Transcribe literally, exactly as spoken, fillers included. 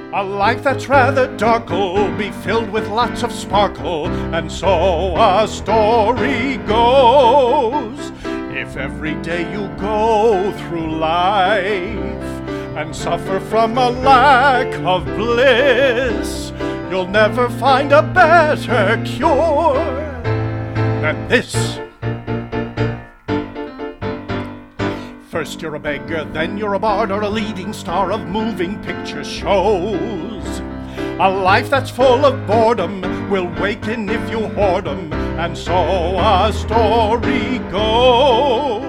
A life that's rather dark'll be filled with lots of sparkle, and so a story goes. If every day you go through life and suffer from a lack of bliss, you'll never find a better cure than this. First you're a beggar, then you're a bard, or a leading star of moving picture shows. A life that's full of boredom will waken if you hoard 'em, and so a story goes.